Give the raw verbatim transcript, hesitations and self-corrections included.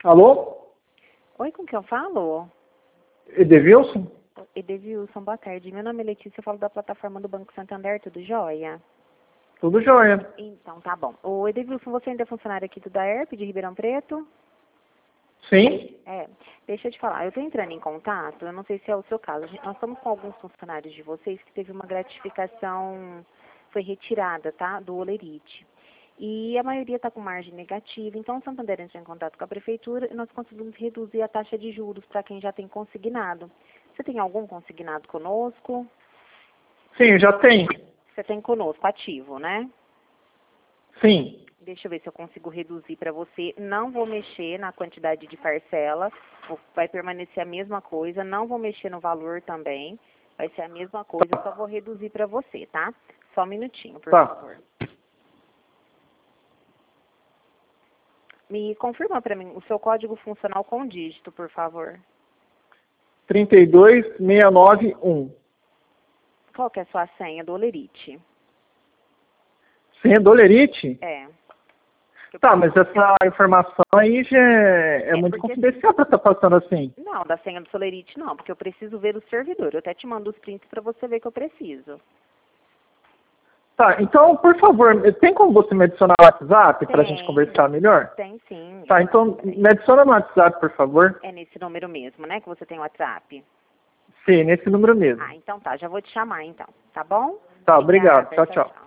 Alô? Oi, com quem eu falo? Edevilson? Edevilson, boa tarde. Meu nome é Letícia, eu falo da plataforma do Banco Santander, tudo jóia? Tudo jóia. Então, tá bom. O Edevilson, você ainda é funcionário aqui do DAERP, de Ribeirão Preto? Sim? É, deixa eu te falar, eu estou entrando em contato, eu não sei se é o seu caso, nós estamos com alguns funcionários de vocês que teve uma gratificação, foi retirada, tá, do Olerite. E a maioria está com margem negativa, então o Santander entrou em contato com a prefeitura e nós conseguimos reduzir a taxa de juros para quem já tem consignado. Você tem algum consignado conosco? Sim, já tem. Você tem conosco, ativo, né? Sim. Deixa eu ver se eu consigo reduzir para você. Não vou mexer na quantidade de parcela, vai permanecer a mesma coisa. Não vou mexer no valor também, vai ser a mesma coisa, eu só vou reduzir para você, tá? Só um minutinho, por Tá. favor. Me confirma para mim o seu código funcional com dígito, por favor. trinta e dois, seiscentos e noventa e um. Qual que é a sua senha do Olerite? Senha do Olerite? É. Tá, mas essa informação aí já é, é É, muito porque- confidencial pra estar passando assim. Não, da senha do Solerite não, porque eu preciso ver o servidor. Eu até te mando os prints para você ver que eu preciso. Tá, então, por favor, tem como você me adicionar no WhatsApp pra gente Tem. conversar melhor? Tem sim. Tá, Eu- então me adiciona no WhatsApp, por favor. É nesse número mesmo, né, que você tem o WhatsApp? Sim, nesse número mesmo. Ah, então tá, já vou te chamar então, tá bom? Tá, obrigado. Obrigada, Tchau, tchau.